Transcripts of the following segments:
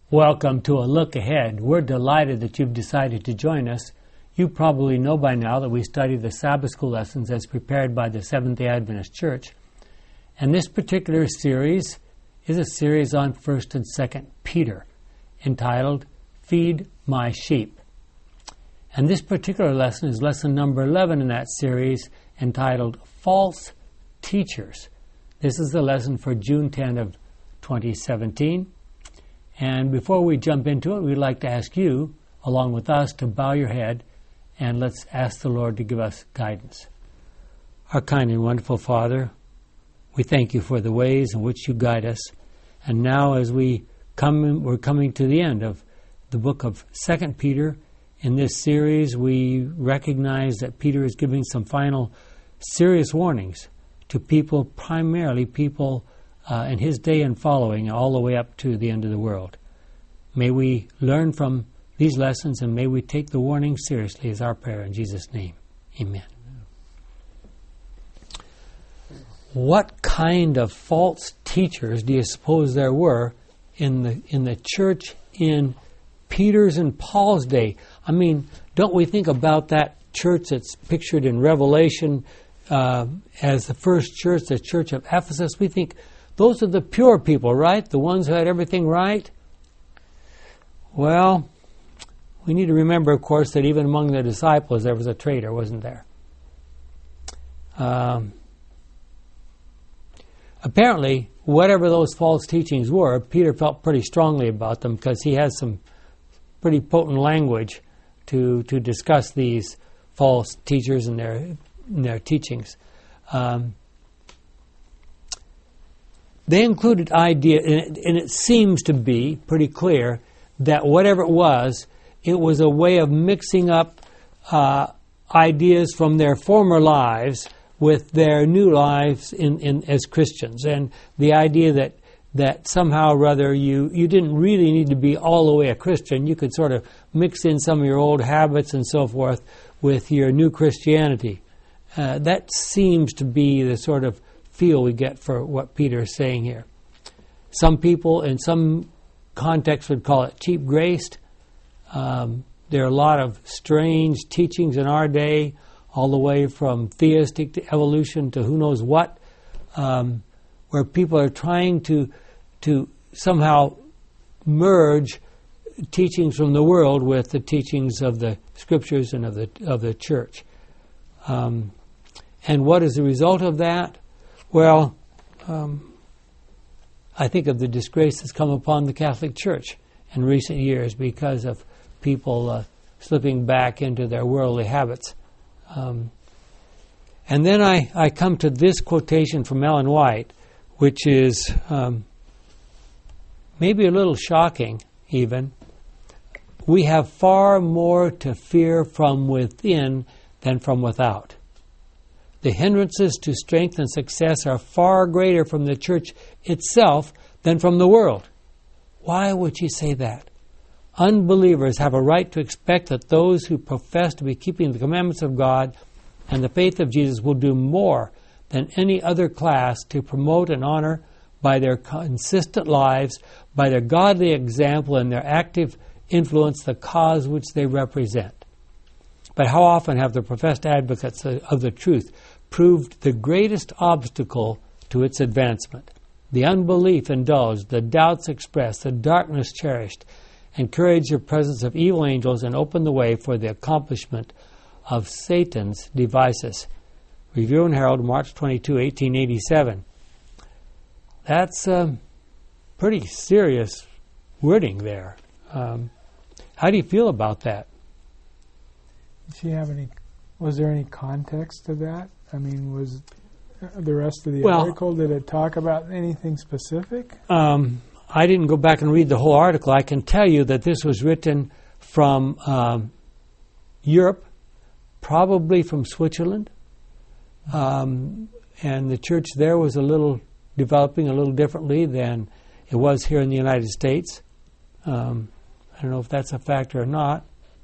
Welcome to A Look Ahead. We're delighted that you've decided to join us. You probably know by now that we study the Sabbath School lessons as prepared by the Seventh-day Adventist Church. And this particular series is a series on 1st and 2nd Peter, entitled Feed My Sheep. And this particular lesson is lesson number 11 in that series, entitled False Teachers. This is the lesson for June 10 of 2017. And before we jump into it, we'd like to ask you, along with us, to bow your head and let's ask the Lord to give us guidance. Our kind and wonderful Father, we thank you for the ways in which you guide us. And now as we're coming to the end of the book of 2 Peter. In this series, we recognize that Peter is giving some final serious warnings to people, primarily people in his day and following, all the way up to the end of the world. May we learn from these lessons, and may we take the warning seriously, is our prayer in Jesus' name. Amen. What kind of false teachers do you suppose there were in the church in Peter's and Paul's day? I mean, don't we think about that church that's pictured in Revelation as the first church, the church of Ephesus? We think those are the pure people, right? The ones who had everything right? Well, we need to remember, of course, that even among the disciples there was a traitor, wasn't there? Apparently, whatever those false teachings were, Peter felt pretty strongly about them because he has some pretty potent language to discuss these false teachers and their teachings. They included idea, and it seems to be pretty clear that whatever it was a way of mixing up ideas from their former lives with their new lives as Christians. And the idea that somehow or other you didn't really need to be all the way a Christian. You could sort of mix in some of your old habits and so forth with your new Christianity. That seems to be the sort of feel we get for what Peter is saying here. Some people in some contexts would call it cheap grace. There are a lot of strange teachings in our day, all the way from theistic to evolution to who knows what, where people are trying to somehow merge teachings from the world with the teachings of the Scriptures and of the church. And what is the result of that? Well, I think of the disgrace that's come upon the Catholic Church in recent years because of people slipping back into their worldly habits. And then I come to this quotation from Ellen White, which is maybe a little shocking even. We have far more to fear from within than from without. The hindrances to strength and success are far greater from the church itself than from the world. Why would she say that? Unbelievers have a right to expect that those who profess to be keeping the commandments of God and the faith of Jesus will do more than any other class to promote and honor by their consistent lives, by their godly example and their active influence the cause which they represent. But how often have the professed advocates of the truth proved the greatest obstacle to its advancement? The unbelief indulged, the doubts expressed, the darkness cherished, encourage the presence of evil angels and open the way for the accomplishment of Satan's devices. Review and Herald, March 22, 1887. That's pretty serious wording there. How do you feel about that? Was there any context to that? I mean, was the rest of the article, did it talk about anything specific? I didn't go back and read the whole article. I can tell you that this was written from Europe, probably from Switzerland. And the church there was developing a little differently than it was here in the United States. I don't know if that's a factor or not.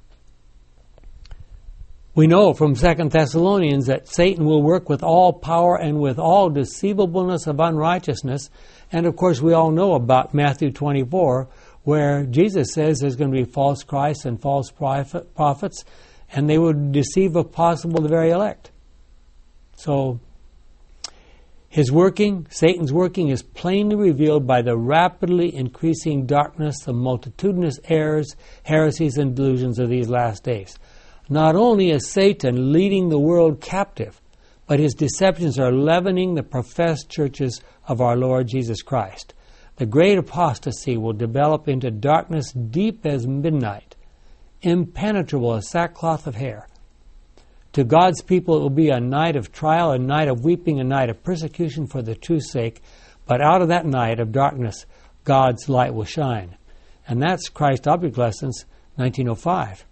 We know from 2 Thessalonians that Satan will work with all power and with all deceivableness of unrighteousness. And of course we all know about Matthew 24, where Jesus says there's going to be false Christs and false prophets, and they would deceive, if possible, the very elect. So, his working, Satan's working, is plainly revealed by the rapidly increasing darkness, the multitudinous errors, heresies, and delusions of these last days. Not only is Satan leading the world captive, but his deceptions are leavening the professed churches of our Lord Jesus Christ. The great apostasy will develop into darkness deep as midnight, impenetrable as sackcloth of hair. To God's people it will be a night of trial, a night of weeping, a night of persecution for the truth's sake, but out of that night of darkness, God's light will shine. And that's Christ Object Lessons, 1905.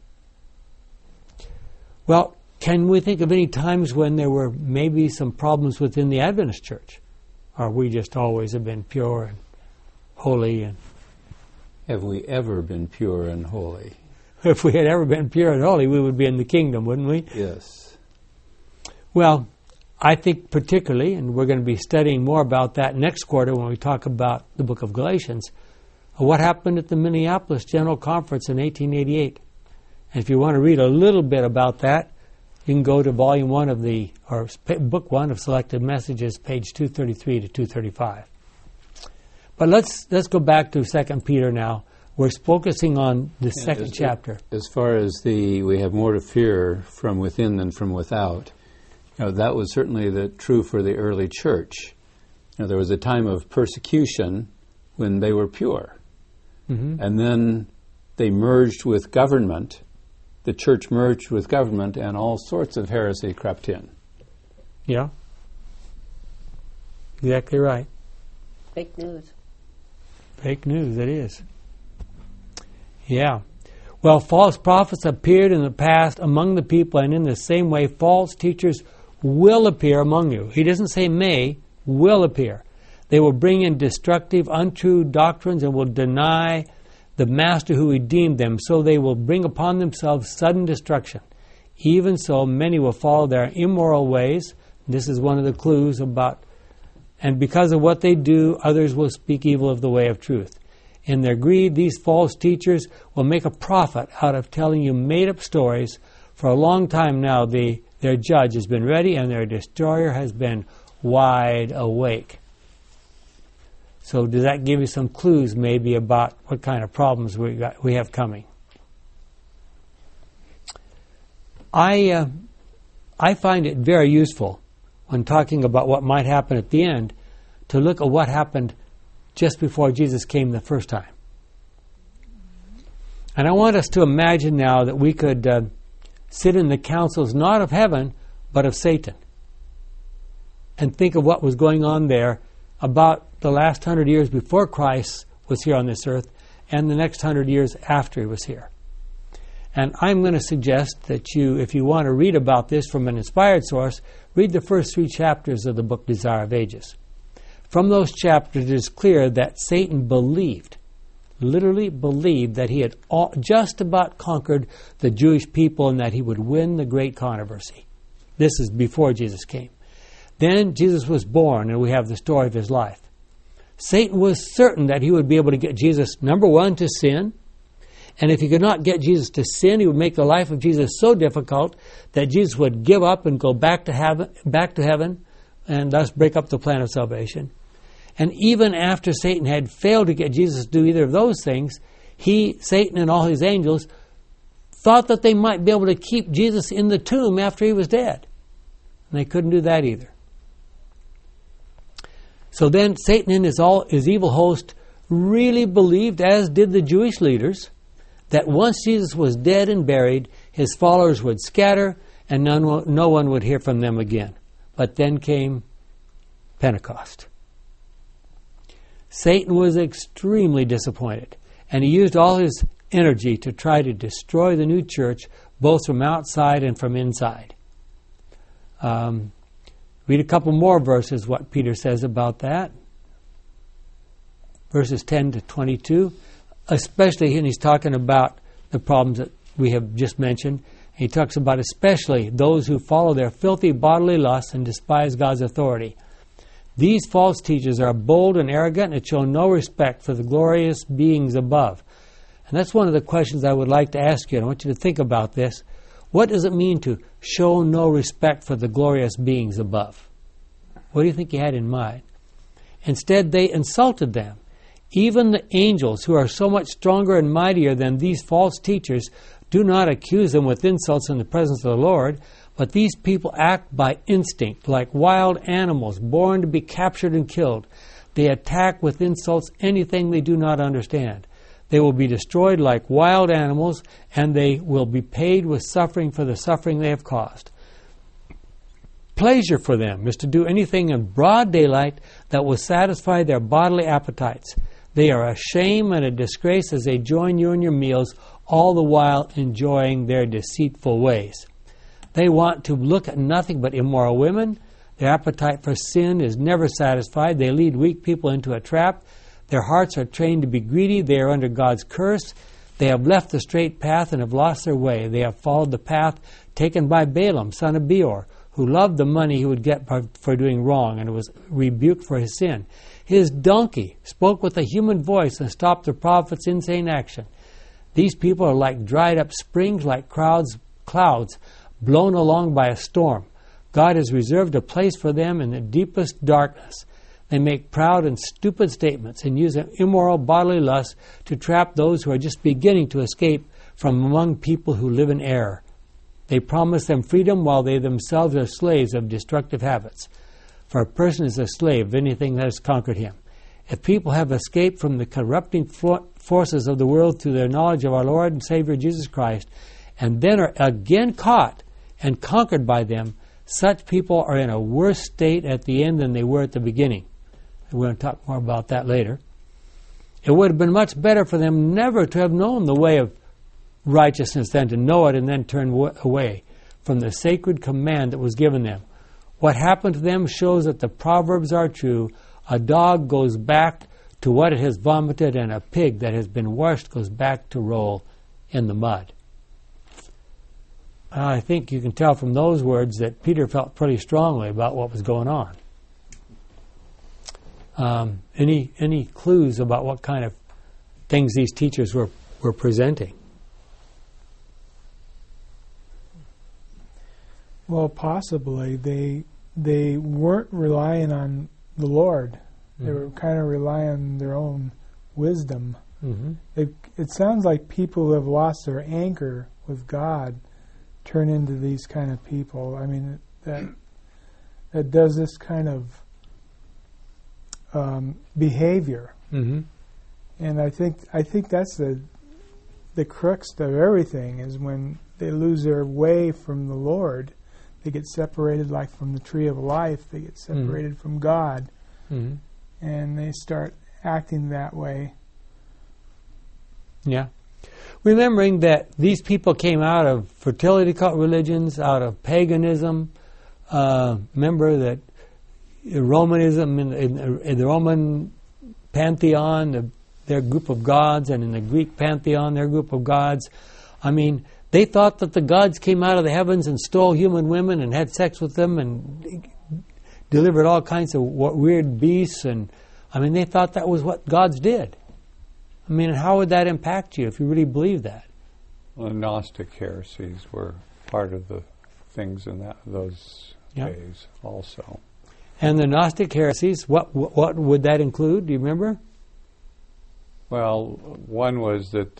Well, can we think of any times when there were maybe some problems within the Adventist church? Or we just always have been pure and holy? And have we ever been pure and holy? If we had ever been pure and holy, we would be in the kingdom, wouldn't we? Yes. Well, I think particularly, and we're going to be studying more about that next quarter when we talk about the book of Galatians, what happened at the Minneapolis General Conference in 1888. And if you want to read a little bit about that, you can go to volume 1 of book 1 of Selected Messages, page 233 to 235. But let's go back to 2 Peter now. We're focusing on the second chapter. As far as we have more to fear from within than from without, that was certainly true for the early church. There was a time of persecution when they were pure. Mm-hmm. And then they merged with government. The church merged with government, and all sorts of heresy crept in. Yeah. Exactly right. Fake news. Fake news, it is. Yeah. Well, false prophets appeared in the past among the people, and in the same way, false teachers will appear among you. He doesn't say may, will appear. They will bring in destructive, untrue doctrines and will deny the Master who redeemed them, so they will bring upon themselves sudden destruction. Even so, many will follow their immoral ways. This is one of the clues about, and because of what they do, others will speak evil of the way of truth. In their greed, these false teachers will make a profit out of telling you made-up stories. For a long time now, their judge has been ready and their destroyer has been wide awake. So does that give you some clues maybe about what kind of problems we have coming? I find it very useful when talking about what might happen at the end to look at what happened just before Jesus came the first time. And I want us to imagine now that we could sit in the councils not of heaven, but of Satan, and think of what was going on there about the last 100 years before Christ was here on this earth and the next 100 years after he was here. And I'm going to suggest that you, if you want to read about this from an inspired source, read the first 3 chapters of the book Desire of Ages. From those chapters, it is clear that Satan believed, literally believed, that he had just about conquered the Jewish people and that he would win the great controversy. This is before Jesus came. Then Jesus was born, and we have the story of his life. Satan was certain that he would be able to get Jesus, number one, to sin. And if he could not get Jesus to sin, he would make the life of Jesus so difficult that Jesus would give up and go back to heaven, and thus break up the plan of salvation. And even after Satan had failed to get Jesus to do either of those things, Satan and all his angels thought that they might be able to keep Jesus in the tomb after he was dead. And they couldn't do that either. So then Satan and his evil host really believed, as did the Jewish leaders, that once Jesus was dead and buried, his followers would scatter and no one would hear from them again. But then came Pentecost. Satan was extremely disappointed, and he used all his energy to try to destroy the new church, both from outside and from inside. Read a couple more verses, what Peter says about that. Verses 10 to 22. Especially, and he's talking about the problems that we have just mentioned. He talks about especially those who follow their filthy bodily lusts and despise God's authority. These false teachers are bold and arrogant and show no respect for the glorious beings above. And that's one of the questions I would like to ask you. I want you to think about this. What does it mean to show no respect for the glorious beings above? What do you think he had in mind? Instead, they insulted them. Even the angels, who are so much stronger and mightier than these false teachers, do not accuse them with insults in the presence of the Lord, but these people act by instinct, like wild animals born to be captured and killed. They attack with insults anything they do not understand. They will be destroyed like wild animals, and they will be paid with suffering for the suffering they have caused. Pleasure for them is to do anything in broad daylight that will satisfy their bodily appetites. They are a shame and a disgrace as they join you in your meals, all the while enjoying their deceitful ways. They want to look at nothing but immoral women. Their appetite for sin is never satisfied. They lead weak people into a trap. Their hearts are trained to be greedy. They are under God's curse. They have left the straight path and have lost their way. They have followed the path taken by Balaam, son of Beor, who loved the money he would get for doing wrong and was rebuked for his sin. His donkey spoke with a human voice and stopped the prophet's insane action. These people are like dried up springs, like clouds blown along by a storm. God has reserved a place for them in the deepest darkness. They make proud and stupid statements and use immoral bodily lust to trap those who are just beginning to escape from among people who live in error. They promise them freedom while they themselves are slaves of destructive habits. For a person is a slave of anything that has conquered him. If people have escaped from the corrupting forces of the world through their knowledge of our Lord and Savior Jesus Christ, and then are again caught and conquered by them, such people are in a worse state at the end than they were at the beginning. We're going to talk more about that later. It would have been much better for them never to have known the way of righteousness than to know it and then turn away from the sacred command that was given them. What happened to them shows that the Proverbs are true. A dog goes back to what it has vomited, and a pig that has been washed goes back to roll in the mud. I think you can tell from those words that Peter felt pretty strongly about what was going on. Any clues about what kind of things these teachers were presenting? Well, possibly they weren't relying on the Lord. They were kind of relying on their own wisdom. Mm-hmm. It sounds like people who have lost their anchor with God turn into these kind of people. I mean, that does this kind of behavior. Mm-hmm. And I think that's the crux of everything, is when they lose their way from the Lord. They get separated, like from the tree of life. They get separated from God, and they start acting that way. Yeah. Remembering that these people came out of fertility cult religions, out of paganism. Remember that Romanism, in the Roman pantheon, their group of gods, and in the Greek pantheon, their group of gods. I mean, they thought that the gods came out of the heavens and stole human women and had sex with them and delivered all kinds of weird beasts. And I mean, they thought that was what gods did. I mean, how would that impact you if you really believe that? Well, Gnostic heresies were part of the things in those days also. And the Gnostic heresies, what would that include? Do you remember? Well, one was that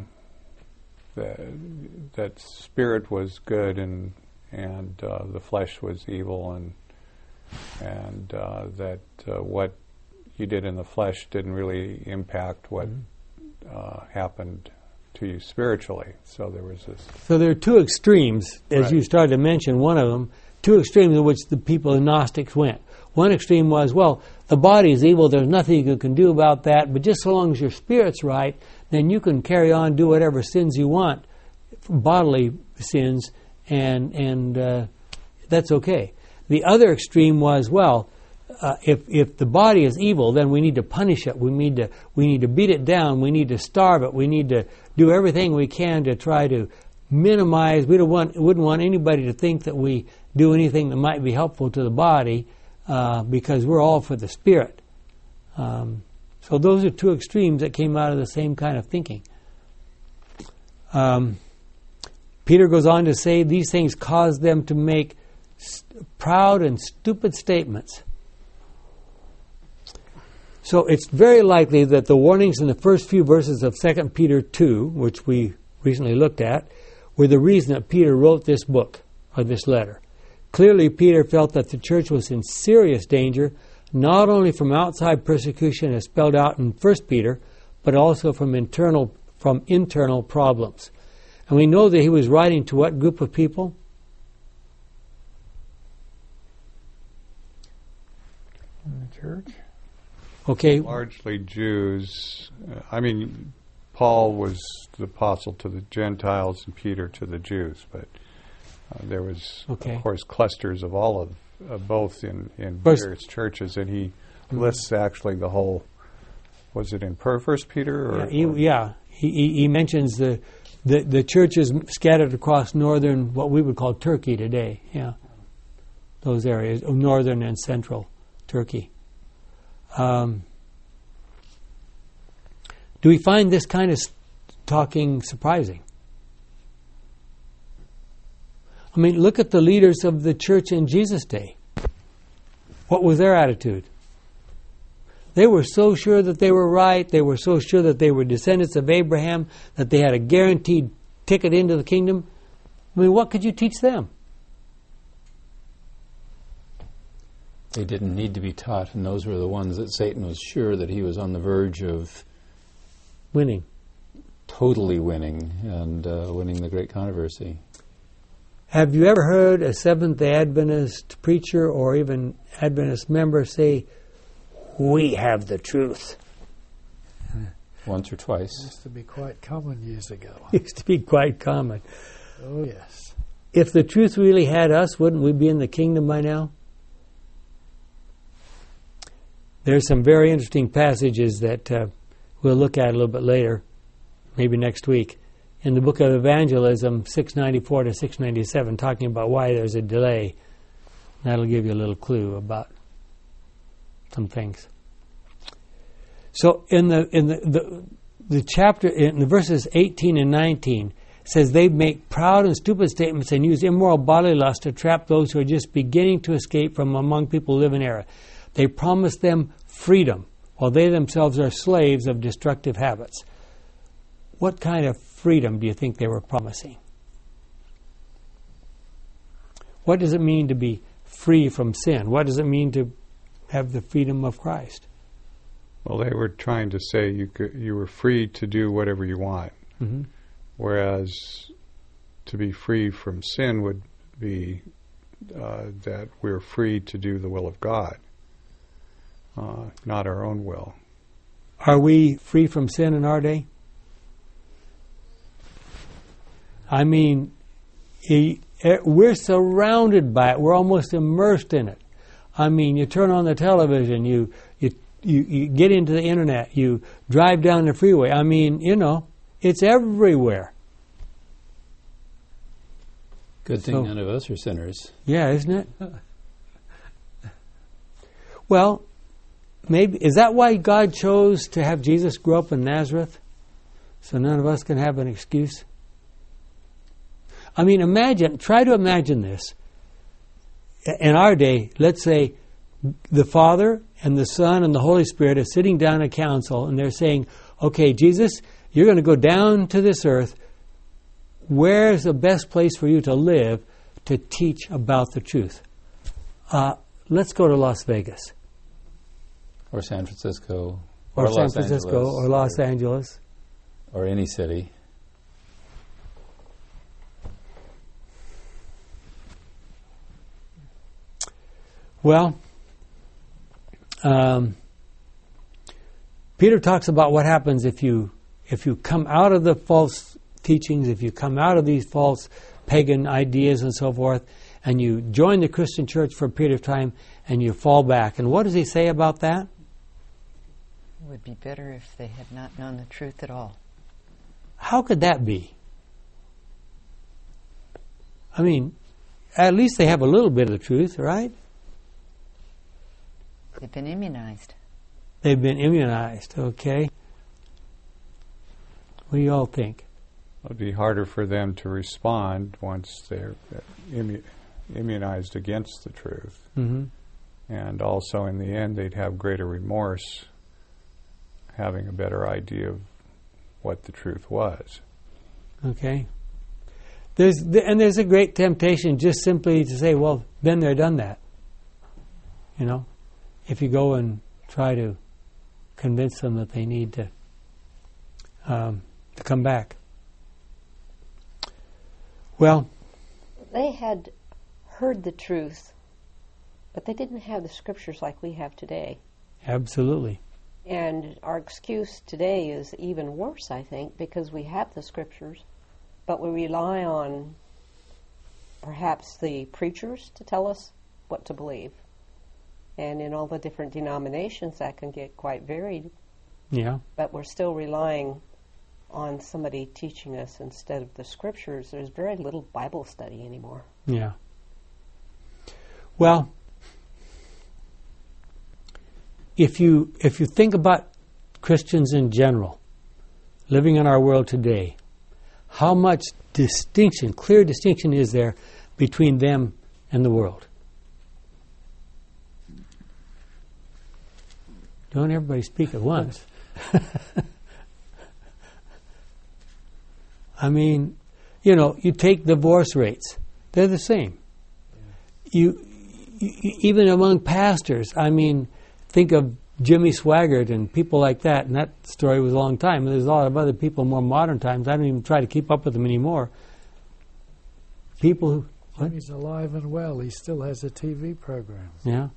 that spirit was good and the flesh was evil, and that what you did in the flesh didn't really impact what happened to you spiritually. So there was this. So there are two extremes, as you started to mention. One of them, two extremes in which the people in Gnostics went. One extreme was, well, the body is evil. There's nothing you can do about that. But just so long as your spirit's right, then you can carry on, do whatever sins you want, bodily sins, and that's okay. The other extreme was, well, if the body is evil, then we need to punish it. We need to beat it down. We need to starve it. We need to do everything we can to try to minimize. We wouldn't want anybody to think that we do anything that might be helpful to the body. because we're all for the Spirit. So those are two extremes that came out of the same kind of thinking. Peter goes on to say these things caused them to make proud and stupid statements. So it's very likely that the warnings in the first few verses of 2 Peter 2, which we recently looked at, were the reason that Peter wrote this book, or this letter. Clearly, Peter felt that the church was in serious danger, not only from outside persecution as spelled out in 1 Peter, but also from internal problems. And we know that he was writing to what group of people? In the church. Okay. Largely Jews. Paul was the apostle to the Gentiles and Peter to the Jews, but there was, of course, clusters of all of both in various churches, and he lists actually the whole. Was it in First Peter? Or, he mentions the churches scattered across northern, what we would call Turkey today. Yeah, those areas, northern and central Turkey. Do we find this kind of talking surprising? I mean, look at the leaders of the church in Jesus' day. What was their attitude? They were so sure that they were right. They were so sure that they were descendants of Abraham, that they had a guaranteed ticket into the kingdom. I mean, what could you teach them? They didn't need to be taught, and those were the ones that Satan was sure that he was on the verge of winning. Totally winning, and winning the great controversy. Have you ever heard a Seventh-day Adventist preacher or even Adventist member say, "We have the truth"? Once or twice. It used to be quite common years ago. It used to be quite common. Oh, yes. If the truth really had us, wouldn't we be in the kingdom by now? There's some very interesting passages that we'll look at a little bit later, maybe next week, in the book of Evangelism, 694 to 697, talking about why there's a delay. That'll give you a little clue about some things. So in the chapter, in the verses 18 and 19, it says they make proud and stupid statements and use immoral bodily lust to trap those who are just beginning to escape from among people who live in error. They promise them freedom, while they themselves are slaves of destructive habits. What kind of freedom do you think they were promising? What does it mean to be free from sin? What does it mean to have the freedom of Christ? Well, they were trying to say you were free to do whatever you want, whereas to be free from sin would be that we're free to do the will of God, not our own will. Are we free from sin in our day? I mean, we're surrounded by it. We're almost immersed in it. I mean, you turn on the television, you get into the internet, you drive down the freeway. I mean, it's everywhere. Good thing none of us are sinners. Yeah, isn't it? Well, maybe is that why God chose to have Jesus grow up in Nazareth? So none of us can have an excuse? I mean, try to imagine this. In our day, let's say the Father and the Son and the Holy Spirit are sitting down at council and they're saying, okay, Jesus, you're going to go down to this earth. Where's the best place for you to live to teach about the truth? Let's go to Las Vegas. Or San Francisco. Or San Francisco or Los Angeles. Or any city. Well, Peter talks about what happens if you come out of the false teachings, if you come out of these false pagan ideas and so forth, and you join the Christian church for a period of time, and you fall back. And what does he say about that? It would be better if they had not known the truth at all. How could that be? I mean, at least they have a little bit of the truth, right? They've been immunized. They've been immunized, okay? What do you all think? It would be harder for them to respond once they're immunized against the truth. Mm-hmm. And also, in the end, they'd have greater remorse, having a better idea of what the truth was. Okay. There's a great temptation just simply to say, well, been there, done that. You know, if you go and try to convince them that they need to come back. Well, they had heard the truth, but they didn't have the scriptures like we have today. Absolutely. And our excuse today is even worse, I think, because we have the scriptures, but we rely on perhaps the preachers to tell us what to believe. And in all the different denominations, that can get quite varied. Yeah. But we're still relying on somebody teaching us instead of the scriptures. There's very little Bible study anymore. Yeah. Well, if you think about Christians in general, living in our world today, how much distinction, clear distinction is there between them and the world? Don't everybody speak at once. I mean, you take divorce rates. They're the same. You even among pastors, I mean, think of Jimmy Swaggart and people like that, and that story was a long time. There's a lot of other people in more modern times. I don't even try to keep up with them anymore. People who... What? He's alive and well. He still has a TV program. Yeah.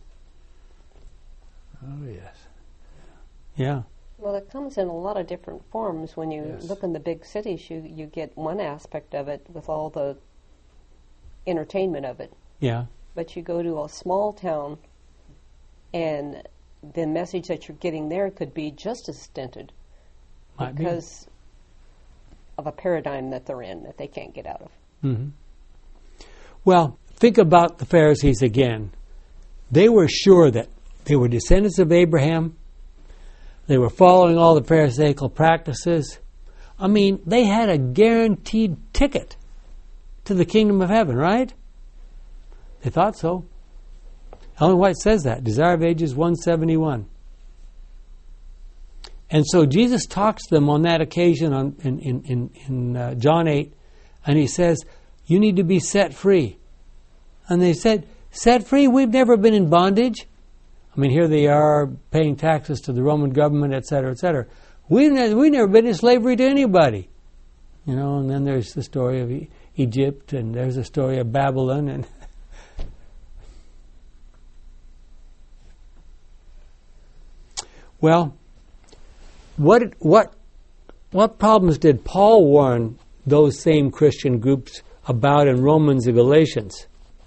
Oh, yes. Yeah. Well, it comes in a lot of different forms. When you look in the big cities, you get one aspect of it with all the entertainment of it. Yeah. But you go to a small town, and the message that you're getting there could be just as stinted because of a paradigm that they're in that they can't get out of. Mm-hmm. Well, think about the Pharisees again. They were sure that they were descendants of Abraham. They were following all the Pharisaical practices. I mean, they had a guaranteed ticket to the kingdom of heaven, right? They thought so. Ellen White says that, Desire of Ages 171. And so Jesus talks to them on that occasion in John 8, and he says, you need to be set free. And they said, set free? We've never been in bondage. I mean, here they are paying taxes to the Roman government, et cetera, et cetera. We've never been in slavery to anybody. And then there's the story of Egypt, and there's the story of Babylon, and well, what problems did Paul warn those same Christian groups about in Romans and Galatians?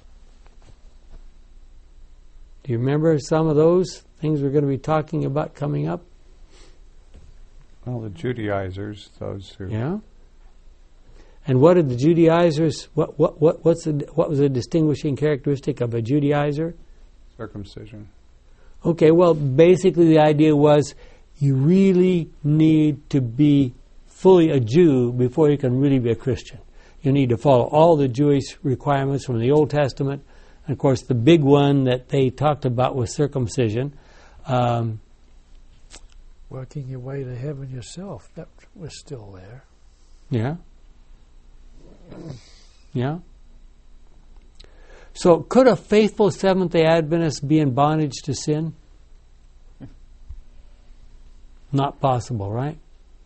Do you remember some of those things we're going to be talking about coming up? Well, the Judaizers, those who... Yeah. And what did the Judaizers... What was the distinguishing characteristic of a Judaizer? Circumcision. Okay, well, basically the idea was you really need to be fully a Jew before you can really be a Christian. You need to follow all the Jewish requirements from the Old Testament. And, of course, the big one that they talked about was circumcision. Working your way to heaven yourself, that was still there. Yeah. Yeah. So could a faithful Seventh-day Adventist be in bondage to sin? Not possible, right?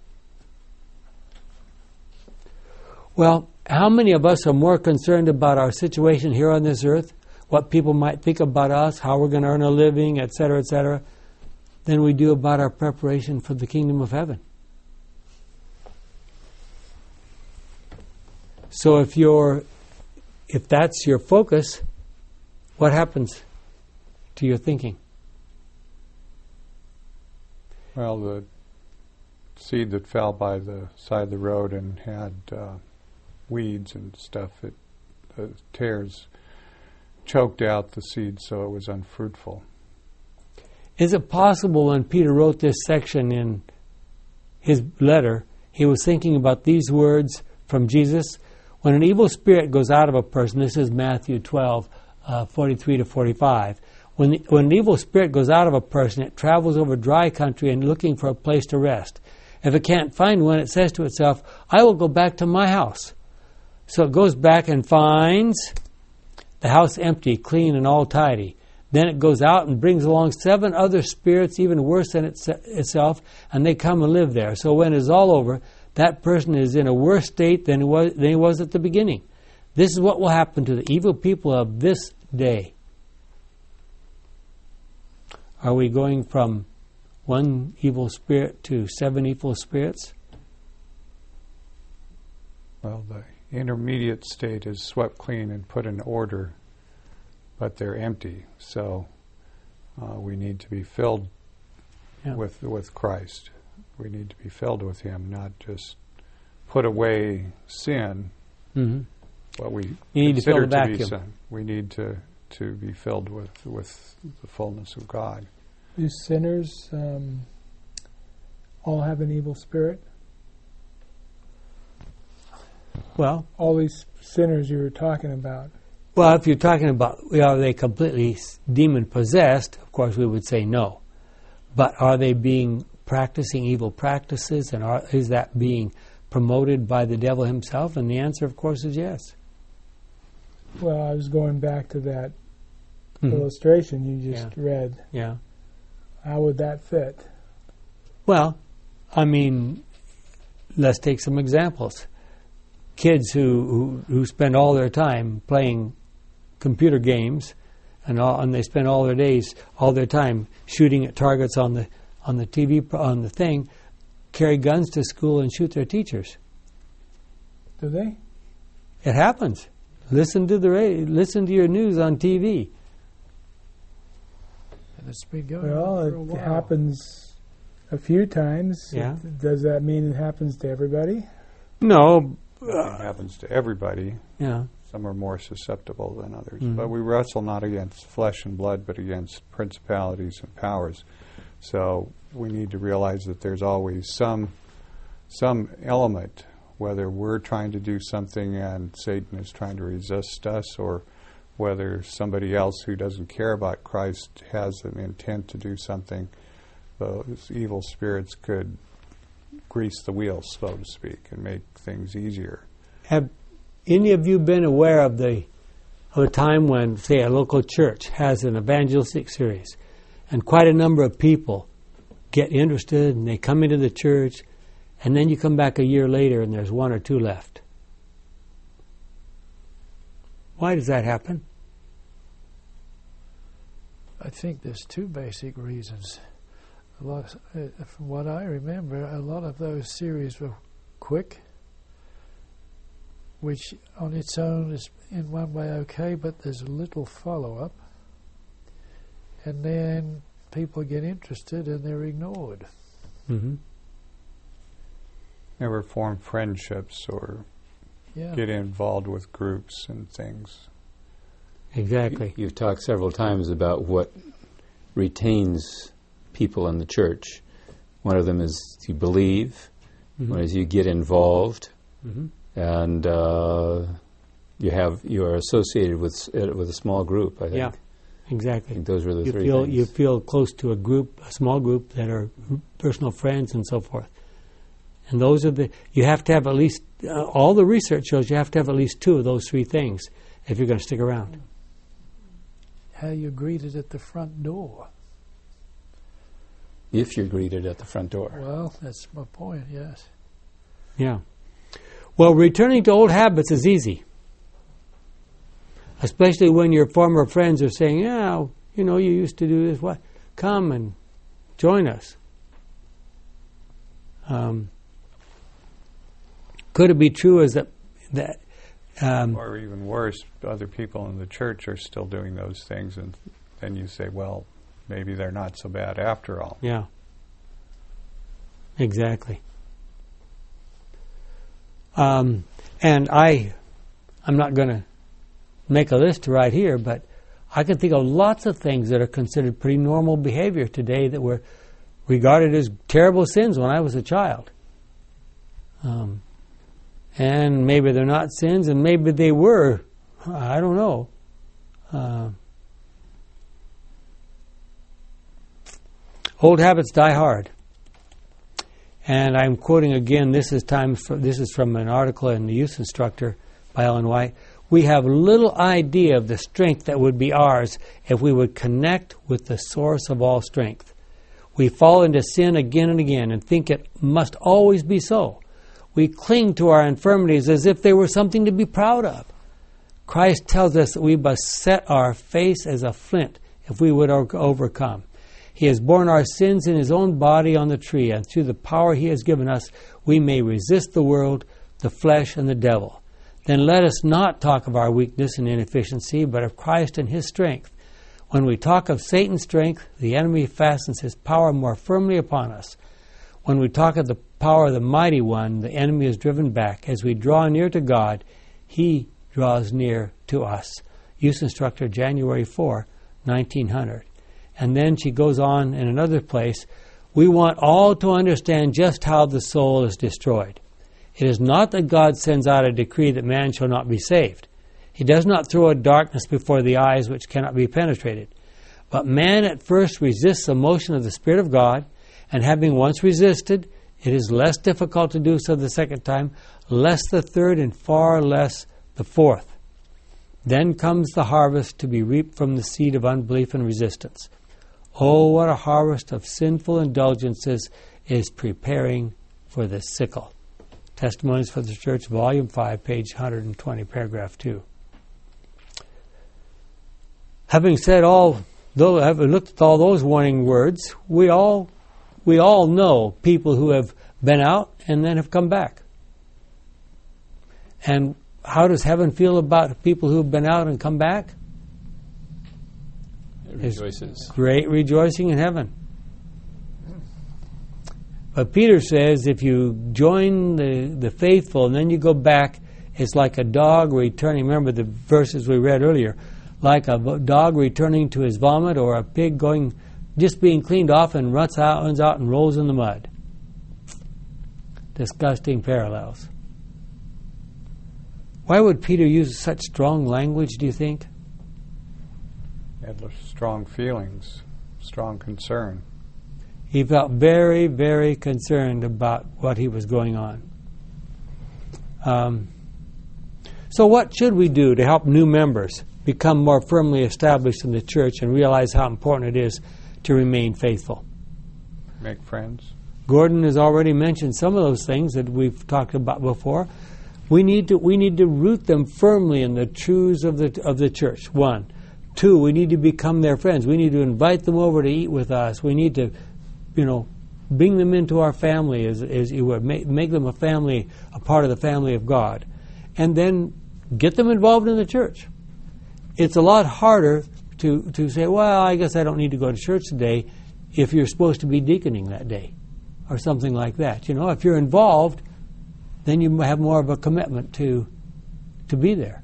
Well, how many of us are more concerned about our situation here on this earth, what people might think about us, how we're going to earn a living, et cetera, than we do about our preparation for the kingdom of heaven? So if that's your focus, what happens to your thinking? Well, the seed that fell by the side of the road and had weeds and stuff, the tares choked out the seed, so it was unfruitful. Is it possible when Peter wrote this section in his letter, he was thinking about these words from Jesus? When an evil spirit goes out of a person, this is Matthew 12, 43 to 45. When an evil spirit goes out of a person, it travels over dry country and looking for a place to rest. If it can't find one, it says to itself, I will go back to my house. So it goes back and finds the house empty, clean, and all tidy. Then it goes out and brings along 7 other spirits even worse than itself, and they come and live there. So when it's all over, that person is in a worse state than he was at the beginning. This is what will happen to the evil people of this day. Are we going from one evil spirit to 7 evil spirits? Well, the intermediate state is swept clean and put in order, but they're empty. So we need to be filled with Christ. We need to be filled with Him, not just put away sin, what we consider to be sin. We need to be filled with the fullness of God. Do sinners all have an evil spirit? Well, all these sinners you were talking about. Well, if you're talking about are they completely demon-possessed, of course we would say no. But are they practicing evil practices, and is that being promoted by the devil himself? And the answer, of course, is yes. Well, I was going back to that illustration you just read. Yeah. How would that fit? Well, I mean, let's take some examples. Kids who spend all their time playing computer games, and they spend all their time shooting at targets on the TV, on the thing, carry guns to school and shoot their teachers. Do they? It happens. Listen to the radio. Listen to your news on TV. And it's been going on for a while. It happens a few times. Yeah. Does that mean it happens to everybody? No. Nothing happens to everybody. Yeah. Some are more susceptible than others. But we wrestle not against flesh and blood, but against principalities and powers. So we need to realize that there's always some element, whether we're trying to do something and Satan is trying to resist us, or whether somebody else who doesn't care about Christ has an intent to do something. Those evil spirits could grease the wheels, so to speak, and make things easier. Have any of you been aware of a time when, say, a local church has an evangelistic series, and quite a number of people get interested and they come into the church, and then you come back a year later and there's 1 or 2 left? Why does that happen? I think there's 2 basic reasons. From what I remember, a lot of those series were quick, which on its own is in one way okay, but there's a little follow-up, and then people get interested and they're ignored. Never form friendships or get involved with groups and things. Exactly. You've talked several times about what retains people in the church. One of them is you believe, one is you get involved, and you are associated with a small group, I think. Yeah, exactly. I think those were the 3 things. You feel close to a small group that are personal friends and so forth. And those are you have to have at least, all the research shows you have to have at least 2 of those 3 things if you're going to stick around. How you're greeted at the front door. If you're greeted at the front door. Well, that's my point, yes. Yeah. Well, returning to old habits is easy. Especially when your former friends are saying, you used to do this. What? Come and join us. Could it be true as that or even worse, other people in the church are still doing those things, and then you say, well, maybe they're not so bad after all. Yeah. Exactly. And I'm not going to make a list right here, but I can think of lots of things that are considered pretty normal behavior today that were regarded as terrible sins when I was a child. And maybe they're not sins, and maybe they were. I don't know. Old habits die hard. And I'm quoting again, this is from an article in the Youth Instructor by Ellen White. We have little idea of the strength that would be ours if we would connect with the source of all strength. We fall into sin again and again and think it must always be so. We cling to our infirmities as if they were something to be proud of. Christ tells us that we must set our face as a flint if we would overcome. He has borne our sins in His own body on the tree, and through the power He has given us, we may resist the world, the flesh, and the devil. Then let us not talk of our weakness and inefficiency, but of Christ and His strength. When we talk of Satan's strength, the enemy fastens his power more firmly upon us. When we talk of the power of the Mighty One, the enemy is driven back. As we draw near to God, He draws near to us. Youth Instructor, January 4, 1900. And then she goes on in another place, we want all to understand just how the soul is destroyed. It is not that God sends out a decree that man shall not be saved. He does not throw a darkness before the eyes which cannot be penetrated. But man at first resists the motion of the Spirit of God, and having once resisted, it is less difficult to do so the second time, less the third, and far less the fourth. Then comes the harvest to be reaped from the seed of unbelief and resistance. Oh, what a harvest of sinful indulgences is preparing for the sickle. Testimonies for the Church, Volume 5, page 120, paragraph 2. Having said all, though having looked at all those warning words, we all know people who have been out and then have come back. And how does heaven feel about people who have been out and come back? It rejoices. There's great rejoicing in heaven. But Peter says if you join the faithful and then you go back, it's like a dog returning. Remember the verses we read earlier. Like a dog returning to his vomit, or a pig just being cleaned off and runs out and rolls in the mud. Disgusting parallels. Why would Peter use such strong language, do you think? He had strong feelings, strong concern. He felt very, very concerned about what he was going on. So what should we do to help new members become more firmly established in the church and realize how important it is to remain faithful? Make friends. Gordon has already mentioned some of those things that we've talked about before. We need to root them firmly in the truths of the church. 1. 2, we need to become their friends. We need to invite them over to eat with us. We need to, bring them into our family as you would. Make them a part of the family of God. And then get them involved in the church. It's a lot harder to say, well, I guess I don't need to go to church today if you're supposed to be deaconing that day or something like that. If you're involved, then you have more of a commitment to be there.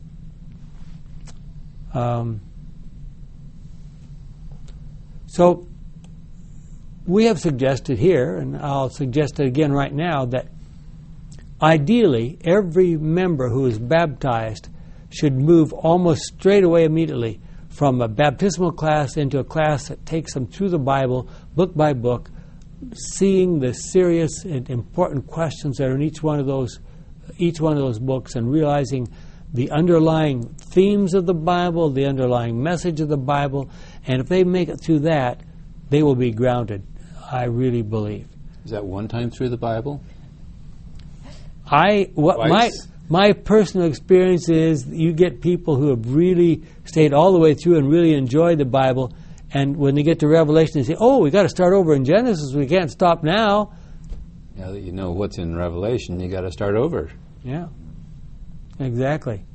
So we have suggested here, and I'll suggest it again right now, that ideally every member who is baptized should move almost straight away immediately from a baptismal class into a class that takes them through the Bible, book by book, seeing the serious and important questions that are in each one of those books, and realizing the underlying themes of the Bible, the underlying message of the Bible, and if they make it through that, they will be grounded, I really believe. Is that one time through the Bible? My personal experience is you get people who have really stayed all the way through and really enjoyed the Bible, and when they get to Revelation, they say, oh, we got to start over in Genesis. We can't stop now. Now that you know what's in Revelation, you got to start over. Yeah, exactly.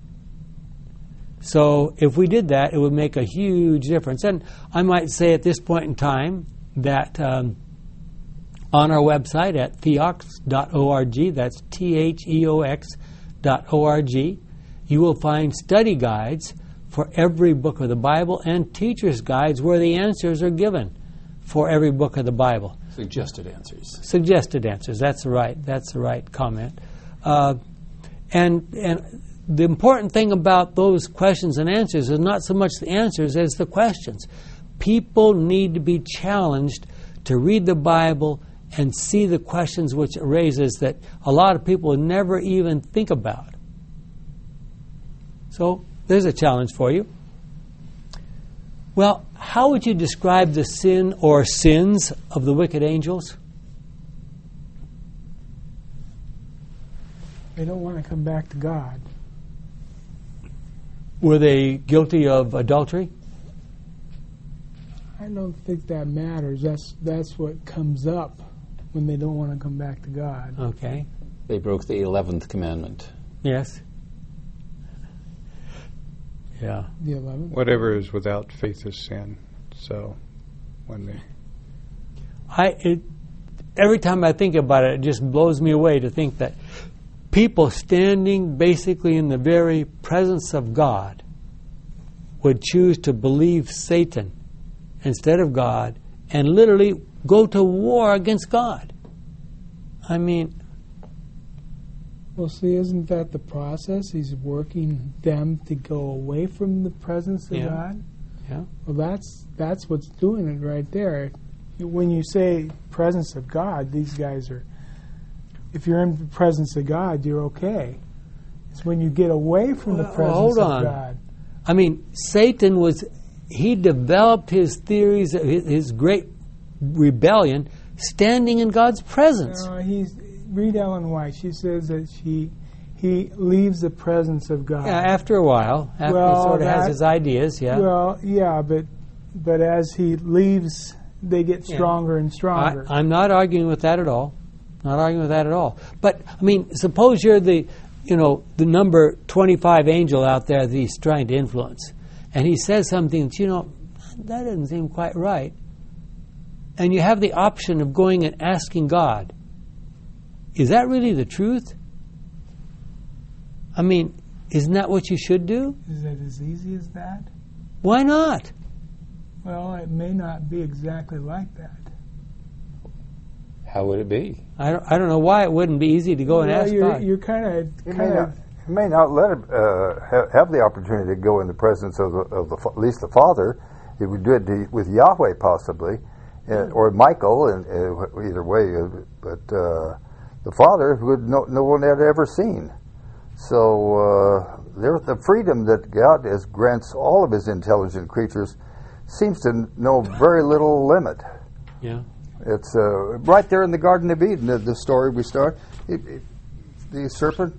So if we did that, it would make a huge difference. And I might say at this point in time that on our website at theox.org, that's theox.org, you will find study guides for every book of the Bible and teacher's guides where the answers are given for every book of the Bible. Suggested answers. Suggested answers. That's the right comment. And the important thing about those questions and answers is not so much the answers as the questions. People need to be challenged to read the Bible and see the questions which it raises that a lot of people never even think about. So there's a challenge for you. Well, how would you describe the sin or sins of the wicked angels? They don't want to come back to God. Were they guilty of adultery? I don't think that matters. That's what comes up when they don't want to come back to God. Okay. They broke the 11th commandment. Yes. Yeah. The 11th. Whatever is without faith is sin. So when they every time I think about it, it just blows me away to think that people standing basically in the very presence of God would choose to believe Satan instead of God and literally go to war against God. I mean... Well, see, isn't that the process? He's working them to go away from the presence of God. Yeah. Well, that's what's doing it right there. When you say presence of God, these guys are... If you're in the presence of God, you're okay. It's when you get away from the presence of God. I mean, Satan he developed his theories, his great rebellion, standing in God's presence. Read Ellen White. She says that he leaves the presence of God. Yeah, after a while, after he sort of has his ideas, yeah. Well, yeah, but as he leaves, they get stronger and stronger. I'm not arguing with that at all. Not arguing with that at all. But I mean, suppose you're the number 25 angel out there that he's trying to influence, and he says something that that doesn't seem quite right, and you have the option of going and asking God, is that really the truth? I mean, isn't that what you should do? Is it as easy as that? Why not? Well, it may not be exactly like that. How would it be? I don't know why it wouldn't be easy to go and ask God. You're kind of. He may not let him have the opportunity to go in the presence of at least the Father. He would do it with Yahweh possibly, or Michael, and either way. But the Father, who no one had ever seen. So the freedom that God grants all of His intelligent creatures seems to know very little limit. Yeah. It's right there in the Garden of Eden, the story we start. The serpent,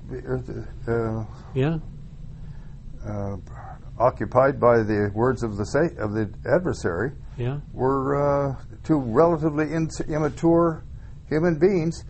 occupied by the words of the adversary, were two relatively immature human beings,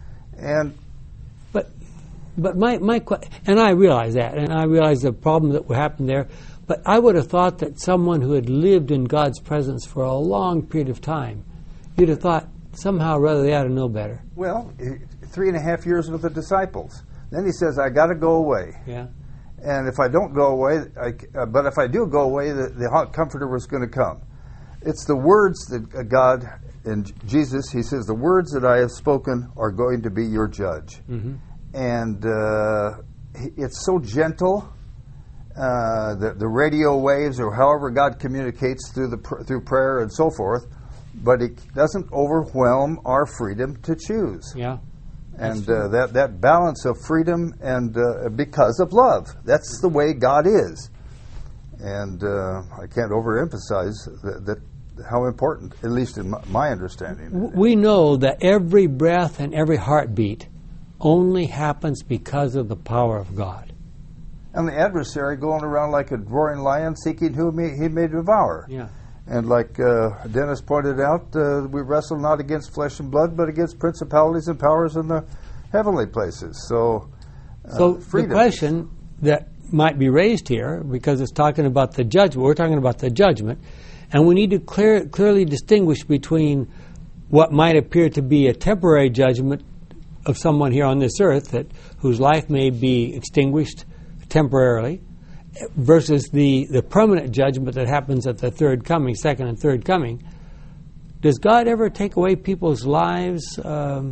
But my and I realize that, and I realize the problem that would happen there. But I would have thought that someone who had lived in God's presence for a long period of time, you'd have thought somehow or other they ought to know better. Well, 3.5 years with the disciples. Then he says, "I got to go away." Yeah. And if I don't go away, but if I do go away, the Comforter was going to come. It's the words that God and Jesus, He says, the words that I have spoken are going to be your judge. Mm-hmm. And it's so gentle. The radio waves, or however God communicates through prayer and so forth, but it doesn't overwhelm our freedom to choose. Yeah. And that balance of freedom and because of love. That's the way God is. And I can't overemphasize that how important, at least in my understanding. We know that every breath and every heartbeat only happens because of the power of God. And the adversary going around like a roaring lion seeking whom he may devour. Yeah. And like Dennis pointed out, we wrestle not against flesh and blood, but against principalities and powers in the heavenly places. So the question that might be raised here, because it's talking about the judgment, we're talking about the judgment, and we need to clearly distinguish between what might appear to be a temporary judgment of someone here on this earth whose life may be extinguished temporarily, versus the permanent judgment that happens at the third coming, second and third coming. Does God ever take away people's lives,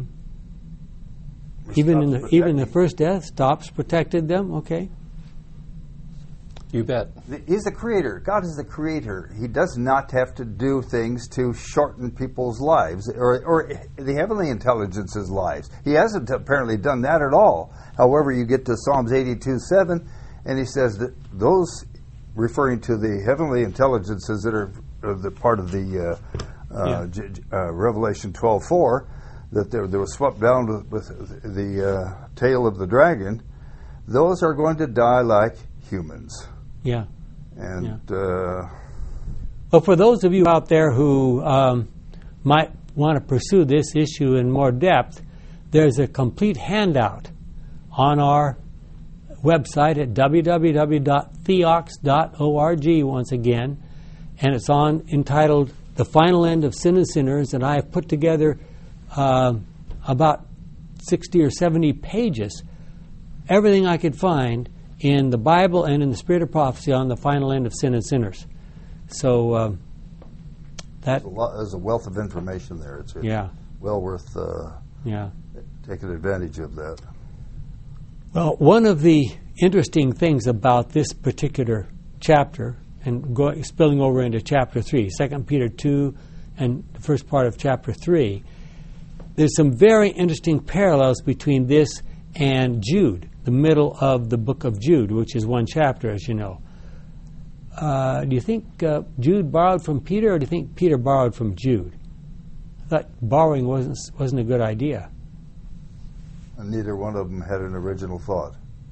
even in the first death? Stops protected them? Okay. You bet. He's the creator. God is the creator. He does not have to do things to shorten people's lives or the heavenly intelligence's lives. He hasn't apparently done that at all. However, you get to Psalms 82:7, and he says that those, referring to the heavenly intelligences that are the part of the Revelation 12:4, that they were swept down with the tail of the dragon, those are going to die like humans. Yeah. And well, for those of you out there who might want to pursue this issue in more depth, there's a complete handout on our website at www.theox.org once again, and it's entitled The Final End of Sin and Sinners, and I have put together about 60 or 70 pages, everything I could find in the Bible and in the Spirit of Prophecy on the final end of sin and sinners. So there's a wealth of information there. It's well worth taking advantage of that. Well, one of the interesting things about this particular chapter, and spilling over into chapter 3, 2 Peter 2 and the first part of chapter 3, there's some very interesting parallels between this and Jude, the middle of the book of Jude, which is one chapter, as you know. Do you think Jude borrowed from Peter, or do you think Peter borrowed from Jude? I thought borrowing wasn't a good idea. And neither one of them had an original thought.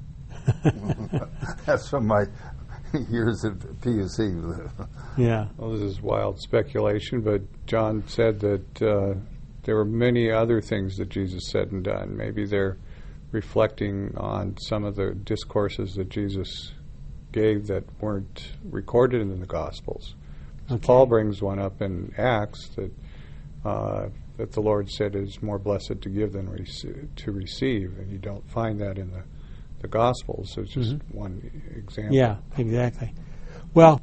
That's from my years at PUC. Yeah. Well, this is wild speculation, but John said that there were many other things that Jesus said and done. Maybe they're reflecting on some of the discourses that Jesus gave that weren't recorded in the Gospels. Okay. Paul brings one up in Acts that the Lord said it is more blessed to give than to receive, and you don't find that in the Gospels. So it's just one example. Yeah, exactly. Well,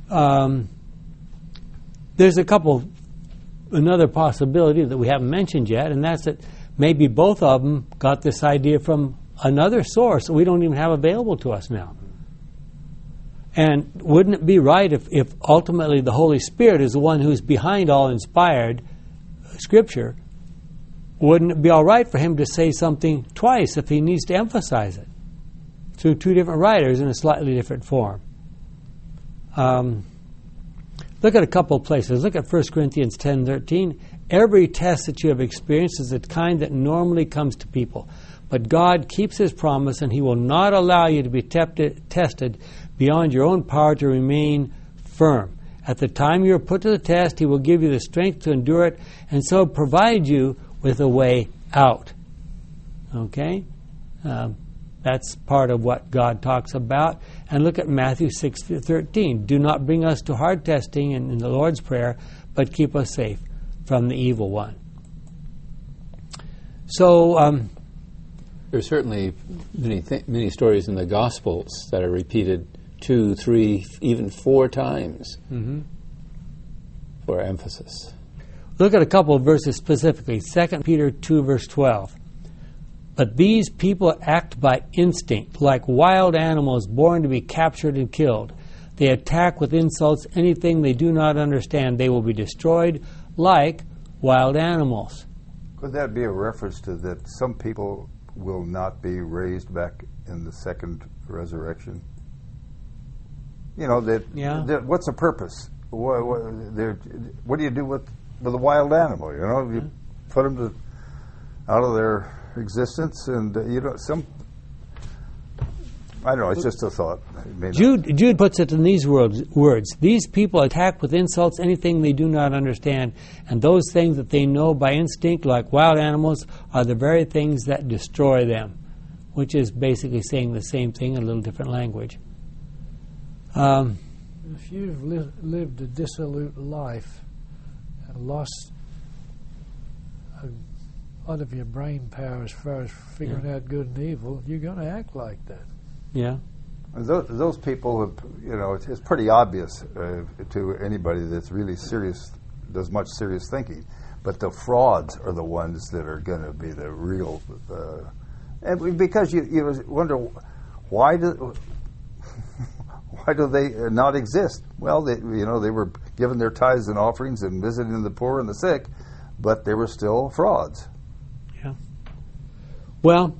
there's another possibility that we haven't mentioned yet, and that's that maybe both of them got this idea from another source that we don't even have available to us now. And wouldn't it be right if ultimately the Holy Spirit is the one who's behind all inspired Scripture, wouldn't it be all right for him to say something twice if he needs to emphasize it through two different writers in a slightly different form? Look at a couple of places. Look at 1 Corinthians 10:13. Every test that you have experienced is the kind that normally comes to people. But God keeps His promise, and He will not allow you to be tested beyond your own power to remain firm. At the time you are put to the test, He will give you the strength to endure it, and so provide you with a way out. Okay? That's part of what God talks about. And look at Matthew 6:13. Do not bring us to hard testing in the Lord's Prayer, but keep us safe from the evil one. So there's certainly many stories in the Gospels that are repeated 2, 3, even 4 times for emphasis. Look at a couple of verses specifically. 2 Peter 2, verse 12. But these people act by instinct, like wild animals born to be captured and killed. They attack with insults anything they do not understand. They will be destroyed like wild animals. Could that be a reference to that some people will not be raised back in the second resurrection? You know, what's the purpose? What do you do with a wild animal? You know, you put them out of their existence, and I don't know, it's just a thought. Jude puts it in these words. These people attack with insults anything they do not understand, and those things that they know by instinct, like wild animals, are the very things that destroy them, which is basically saying the same thing in a little different language. If you've lived a dissolute life and lost a lot of your brain power as far as figuring out good and evil, you're going to act like that. Yeah. Those people, it's pretty obvious to anybody that's really serious, does much serious thinking. But the frauds are the ones that are going to be the real, and because you wonder why do they not exist? Well, they were giving their tithes and offerings and visiting the poor and the sick, but they were still frauds. Yeah. Well,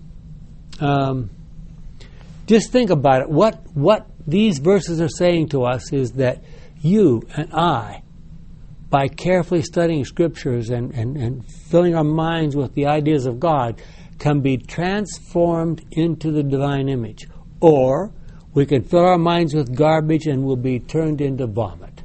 just think about it. What these verses are saying to us is that you and I, by carefully studying scriptures and filling our minds with the ideas of God, can be transformed into the divine image. Or we can fill our minds with garbage and we'll be turned into vomit.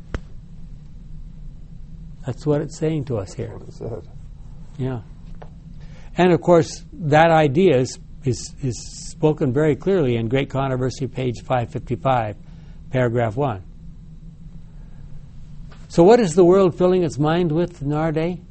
That's what it's saying to us here. What is that? Yeah. And of course, that idea is spoken very clearly in Great Controversy, page 555, paragraph 1. So what is the world filling its mind with in our day?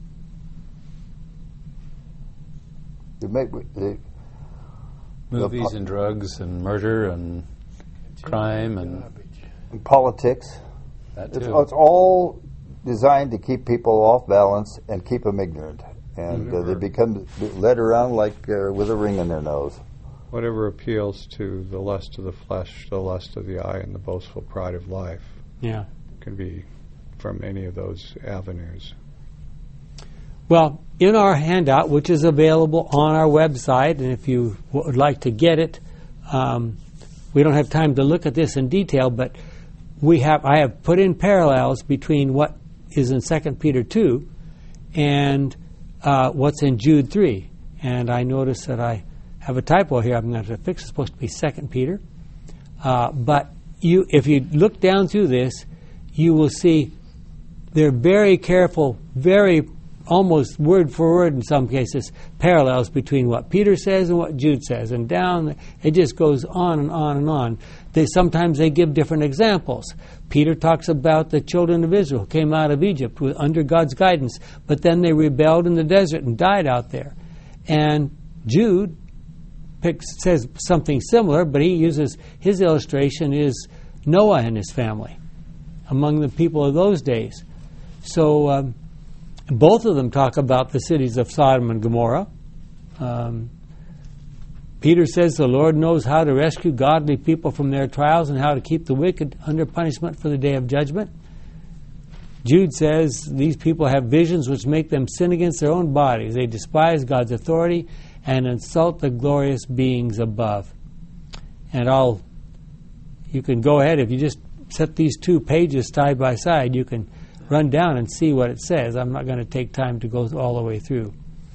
Movies and drugs and murder and crime and politics. That too. It's all designed to keep people off balance and keep them ignorant. And they become led around like with a ring in their nose. Whatever appeals to the lust of the flesh, the lust of the eye, and the boastful pride of life can be from any of those avenues. Well, in our handout, which is available on our website, and if you would like to get it, we don't have time to look at this in detail, but I have put in parallels between what is in 2 Peter 2 and what's in Jude 3. And I notice that I have a typo here. I'm going to fix it. It's supposed to be 2 Peter. But if you look down through this, you will see they're very careful, very almost word for word in some cases, parallels between what Peter says and what Jude says. And down, it just goes on and on and on. Sometimes they give different examples. Peter talks about the children of Israel who came out of Egypt under God's guidance, but then they rebelled in the desert and died out there. And Jude says something similar, but he uses, his illustration is Noah and his family among the people of those days. So both of them talk about the cities of Sodom and Gomorrah. Peter says the Lord knows how to rescue godly people from their trials and how to keep the wicked under punishment for the day of judgment. Jude says these people have visions which make them sin against their own bodies. They despise God's authority and insult the glorious beings above. And you can go ahead, if you just set these two pages side by side, you can run down and see what it says. I'm not going to take time to go all the way through.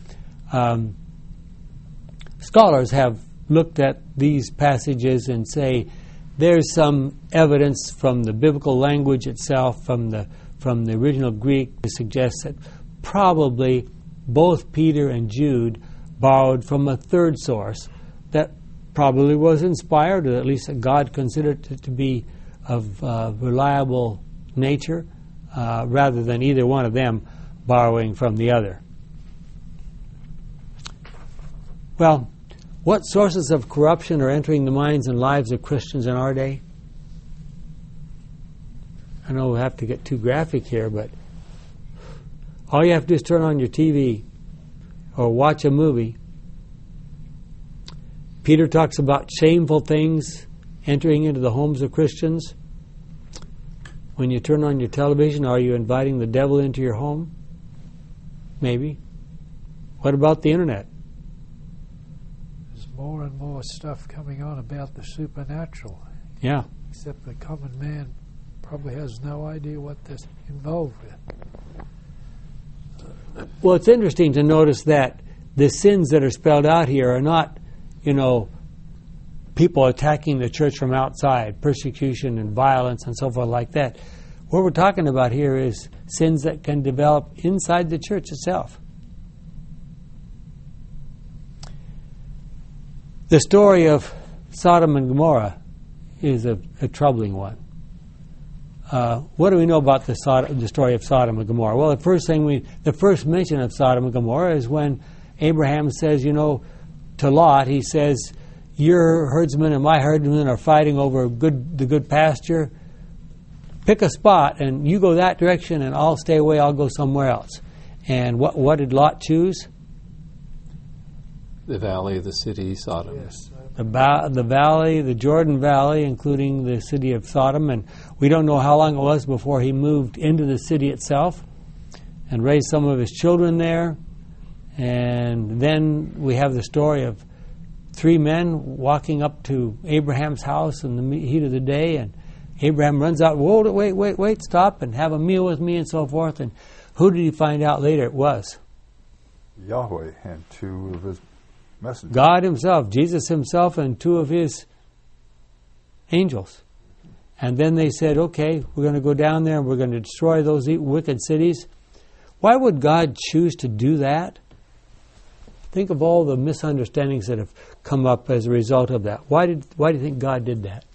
Scholars have looked at these passages and say there's some evidence from the biblical language itself, from the original Greek, to suggest that probably both Peter and Jude borrowed from a third source that probably was inspired, or at least that God considered it to be of reliable nature, rather than either one of them borrowing from the other. Well, what sources of corruption are entering the minds and lives of Christians in our day? I know we'll have to get too graphic here, but all you have to do is turn on your TV or watch a movie. Peter talks about shameful things entering into the homes of Christians. When you turn on your television, are you inviting the devil into your home? Maybe. What about the internet? There's more and more stuff coming on about the supernatural. Yeah. Except the common man probably has no idea what they're involved with. Well, it's interesting to notice that the sins that are spelled out here are not, people attacking the church from outside, persecution and violence and so forth like that. What we're talking about here is sins that can develop inside the church itself. The story of Sodom and Gomorrah is a troubling one. What do we know about the story of Sodom and Gomorrah? Well, the first mention of Sodom and Gomorrah is when Abraham says, to Lot, he says, your herdsmen and my herdsmen are fighting over the good pasture. Pick a spot, and you go that direction, and I'll stay away. I'll go somewhere else. And what did Lot choose? The valley of the city, Sodom. Yes. The valley, the Jordan Valley, including the city of Sodom. And we don't know how long it was before he moved into the city itself and raised some of his children there. And then we have the story of 3 men walking up to Abraham's house in the heat of the day, and Abraham runs out, whoa, wait, stop, and have a meal with me, and so forth. And who did he find out later it was? Yahweh and 2 of his messengers. God himself, Jesus himself, and 2 of his angels. And then they said, okay, we're going to go down there and we're going to destroy those wicked cities. Why would God choose to do that? Think of all the misunderstandings that have come up as a result of that. Why do you think God did that?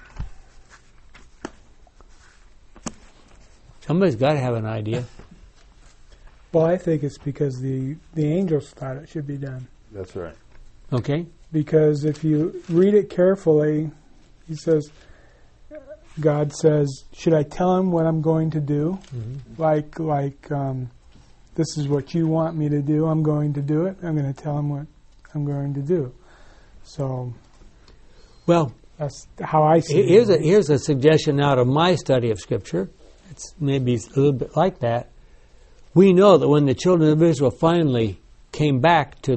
Somebody's got to have an idea. Well, I think it's because the angels thought it should be done. That's right. Okay. Because if you read it carefully, he says, God says, should I tell him what I'm going to do? Mm-hmm. This is what you want me to do. I'm going to do it. I'm going to tell him what I'm going to do. So, well, that's how I see it. Here's a suggestion out of my study of Scripture. It's maybe a little bit like that. We know that when the children of Israel finally came back to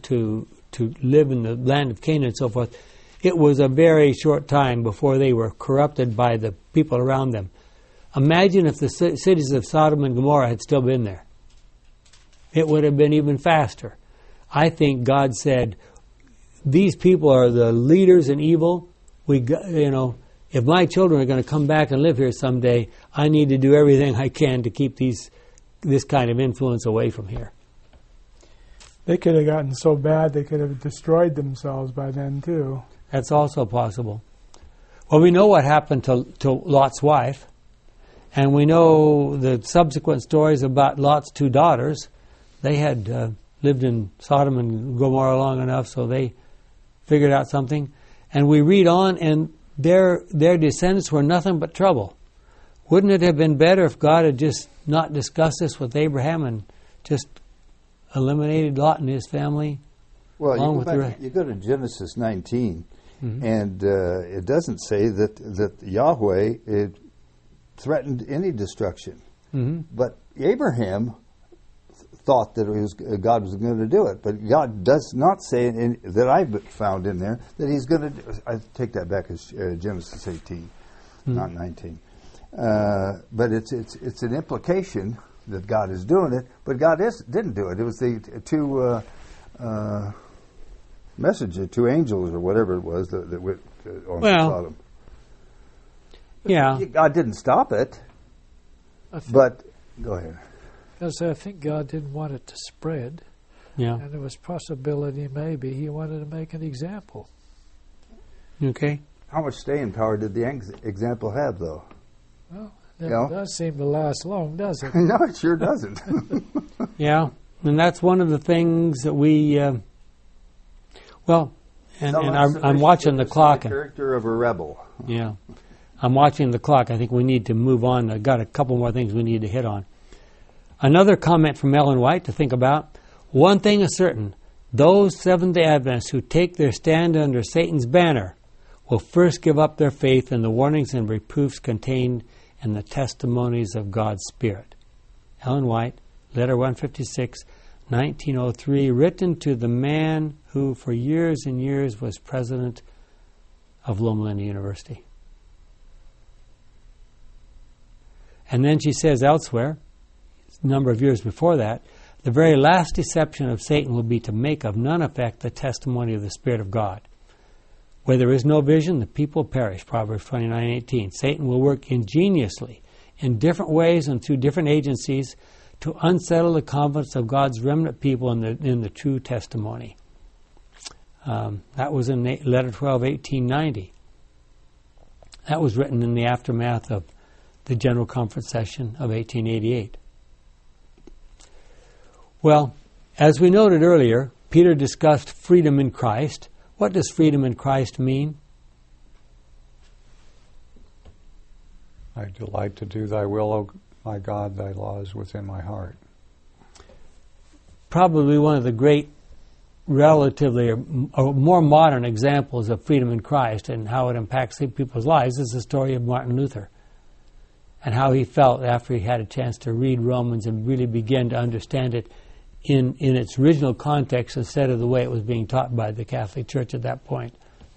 live in the land of Canaan and so forth, it was a very short time before they were corrupted by the people around them. Imagine if the cities of Sodom and Gomorrah had still been there. It would have been even faster. I think God said, these people are the leaders in evil. If my children are going to come back and live here someday, I need to do everything I can to keep this kind of influence away from here. They could have gotten so bad they could have destroyed themselves by then too. That's also possible. Well, we know what happened to Lot's wife, and we know the subsequent stories about Lot's 2 daughters. They had lived in Sodom and Gomorrah long enough, so they figured out something. And we read on, and their descendants were nothing but trouble. Wouldn't it have been better if God had just not discussed this with Abraham and just eliminated Lot and his family? Well, you go to Genesis 19, mm-hmm. and it doesn't say that Yahweh threatened any destruction. Mm-hmm. But Abraham thought that God was going to do it. But God does not say, that I've found in there, that he's going to do it. I take that back as Genesis 18, mm-hmm. not 19. But it's an implication that God is doing it, but God didn't do it. It was the 2 messengers, 2 angels, or whatever it was that went on Sodom. Yeah. God didn't stop it, but go ahead. I think God didn't want it to spread. Yeah. And there was possibility maybe he wanted to make an example. Okay. How much staying power did the example have, though? Well, it does seem to last long, does it? No, it sure doesn't. Yeah, and that's one of the things that we... I'm watching the clock. The character of a rebel. Yeah. I'm watching the clock. I think we need to move on. I've got a couple more things we need to hit on. Another comment from Ellen White to think about. One thing is certain. Those Seventh-day Adventists who take their stand under Satan's banner will first give up their faith in the warnings and reproofs contained in the testimonies of God's Spirit. Ellen White, Letter 156, 1903, written to the man who for years and years was president of Loma Linda University. And then she says elsewhere, a number of years before that, the very last deception of Satan will be to make of none effect the testimony of the Spirit of God. Where there is no vision, the people perish, Proverbs 29:18. Satan will work ingeniously in different ways and through different agencies to unsettle the confidence of God's remnant people in the true testimony. That was in Letter 12, 1890. That was written in the aftermath of the General Conference session of 1888. Well, as we noted earlier, Peter discussed freedom in Christ, What does freedom in Christ mean? I delight to do thy will, O my God, thy law is within my heart. Probably one of the great, relatively, or more modern examples of freedom in Christ and how it impacts people's lives is the story of Martin Luther and how he felt after he had a chance to read Romans and really begin to understand it in its original context instead of the way it was being taught by the Catholic Church at that point.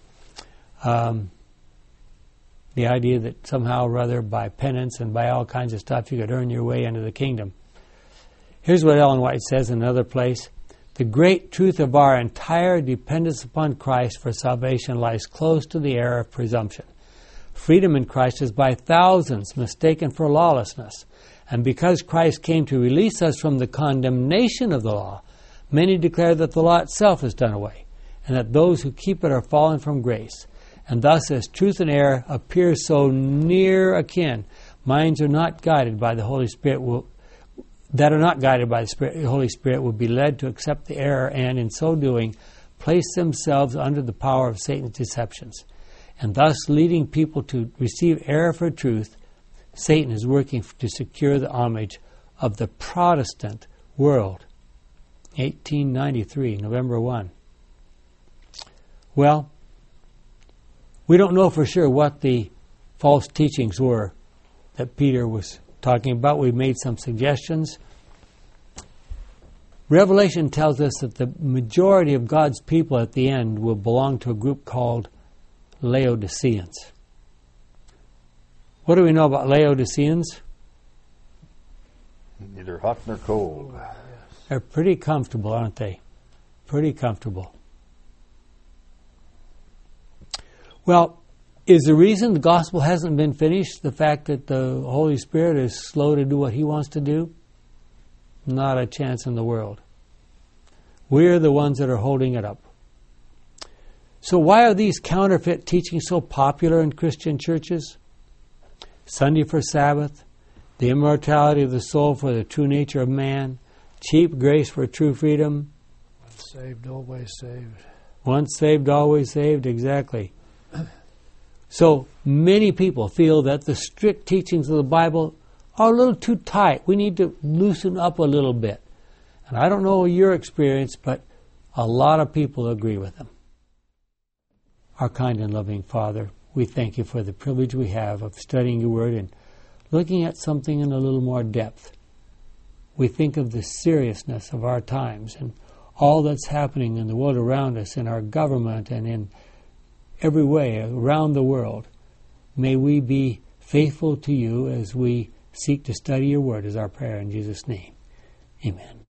The idea that somehow or other by penance and by all kinds of stuff you could earn your way into the kingdom. Here's what Ellen White says in another place. The great truth of our entire dependence upon Christ for salvation lies close to the error of presumption. Freedom in Christ is by thousands mistaken for lawlessness. And because Christ came to release us from the condemnation of the law, many declare that the law itself is done away, and that those who keep it are fallen from grace. And thus, as truth and error appear so near akin, minds are not guided by the Holy Spirit will be led to accept the error and, in so doing, place themselves under the power of Satan's deceptions. And thus, leading people to receive error for truth, Satan is working to secure the homage of the Protestant world. 1893, November 1. Well, we don't know for sure what the false teachings were that Peter was talking about. We've made some suggestions. Revelation tells us that the majority of God's people at the end will belong to a group called Laodiceans. What do we know about Laodiceans? Neither hot nor cold. They're pretty comfortable, aren't they? Pretty comfortable. Well, is the reason the gospel hasn't been finished the fact that the Holy Spirit is slow to do what He wants to do? Not a chance in the world. We're the ones that are holding it up. So why are these counterfeit teachings so popular in Christian churches? Sunday for Sabbath, the immortality of the soul for the true nature of man, cheap grace for true freedom. Once saved, always saved. Once saved, always saved, exactly. So many people feel that the strict teachings of the Bible are a little too tight. We need to loosen up a little bit. And I don't know your experience, but a lot of people agree with them. Our kind and loving Father, we thank you for the privilege we have of studying your word and looking at something in a little more depth. We think of the seriousness of our times and all that's happening in the world around us, in our government and in every way around the world. May we be faithful to you as we seek to study your word, is our prayer in Jesus' name. Amen.